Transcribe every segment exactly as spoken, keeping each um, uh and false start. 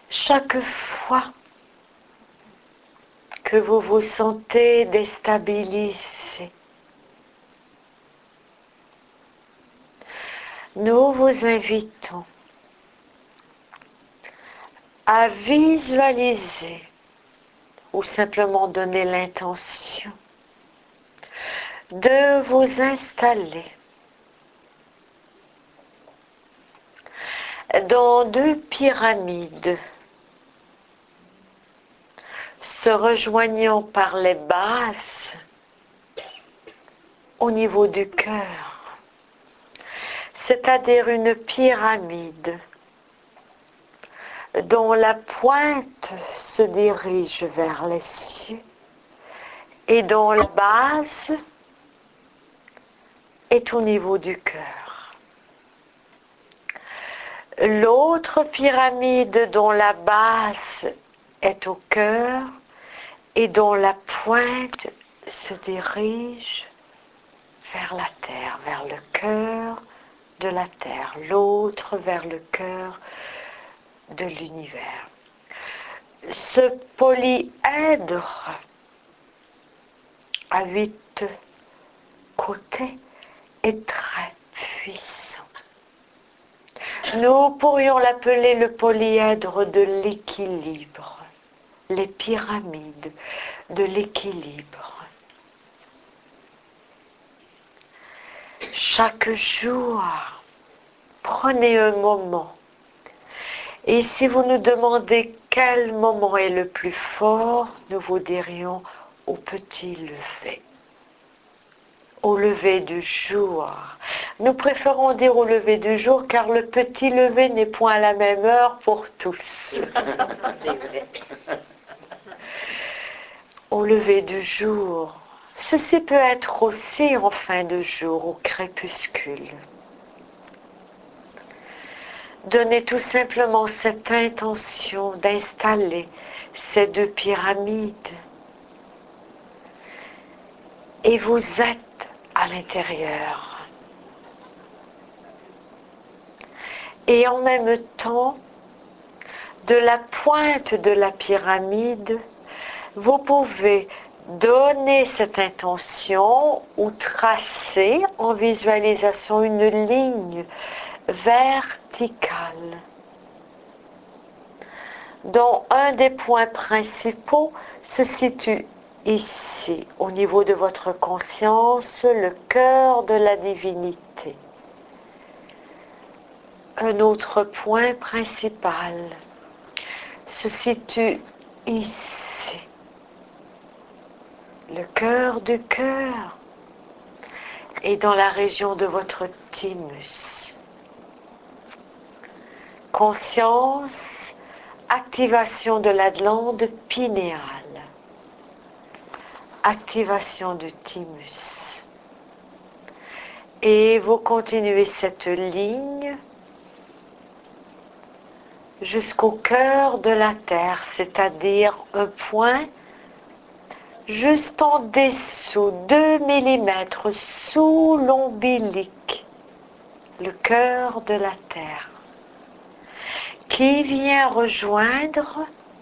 Chaque fois que vous vous sentez déstabilisé, nous vous invitons à visualiser ou simplement donner l'intention de vous installer dans deux pyramides se rejoignant par les bases au niveau du cœur, c'est-à-dire une pyramide dont la pointe se dirige vers les cieux et dont la base est au niveau du cœur. L'autre pyramide dont la base est au cœur et dont la pointe se dirige vers la terre, vers le cœur de la terre, l'autre vers le cœur de l'univers. Ce polyèdre à huit côtés est très puissant. Nous pourrions l'appeler le polyèdre de l'équilibre, les pyramides de l'équilibre. Chaque jour, prenez un moment. Et si vous nous demandez quel moment est le plus fort, nous vous dirions au petit lever. Au lever du jour. Nous préférons dire au lever du jour car le petit lever n'est point à la même heure pour tous. C'est vrai. Au lever du jour. Ceci peut être aussi en fin de jour, au crépuscule. Donnez tout simplement cette intention d'installer ces deux pyramides. Et vous êtes à l'intérieur. Et en même temps, de la pointe de la pyramide, vous pouvez donner cette intention ou tracer en visualisation une ligne verticale dont un des points principaux se situe ici, au niveau de votre conscience, le cœur de la divinité. Un autre point principal se situe ici, le cœur du cœur, et dans la région de votre thymus. Conscience, activation de la glande pinéale, activation du thymus. Et vous continuez cette ligne jusqu'au cœur de la terre, c'est-à-dire un point juste en dessous, deux millimètres sous l'ombilic, le cœur de la terre, qui vient rejoindre,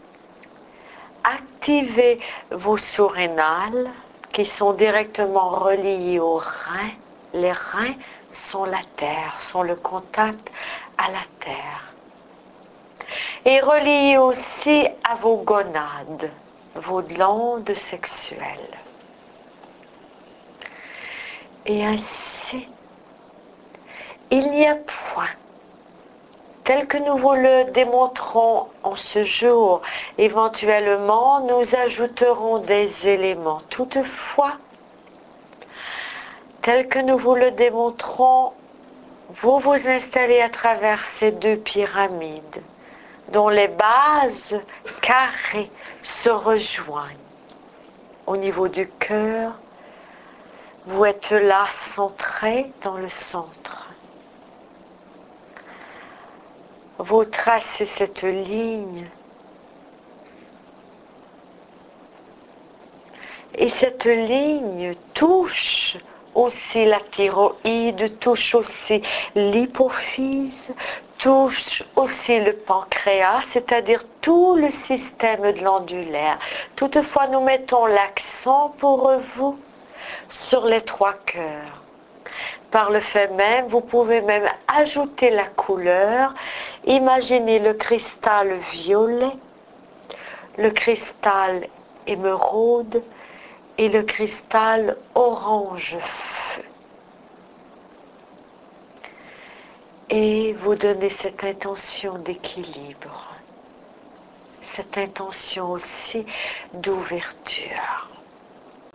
activer vos surrénales qui sont directement reliés aux reins. Les reins sont la terre, sont le contact à la terre. Et reliés aussi à vos gonades, vos glandes sexuelles. Et ainsi, il n'y a point, tel que nous vous le démontrons en ce jour, éventuellement nous ajouterons des éléments. Toutefois, tel que nous vous le démontrons, vous vous installez à travers ces deux pyramides, dont les bases carrées se rejoignent. Au niveau du cœur, vous êtes là centré dans le centre. Vous tracez cette ligne. Et cette ligne touche aussi la thyroïde, touche aussi l'hypophyse, touche aussi le pancréas, c'est-à-dire tout le système glandulaire. Toutefois, nous mettons l'accent pour vous sur les trois cœurs. Par le fait même, vous pouvez même ajouter la couleur. Imaginez le cristal violet, le cristal émeraude et le cristal orange feu. Et vous donnez cette intention d'équilibre, cette intention aussi d'ouverture.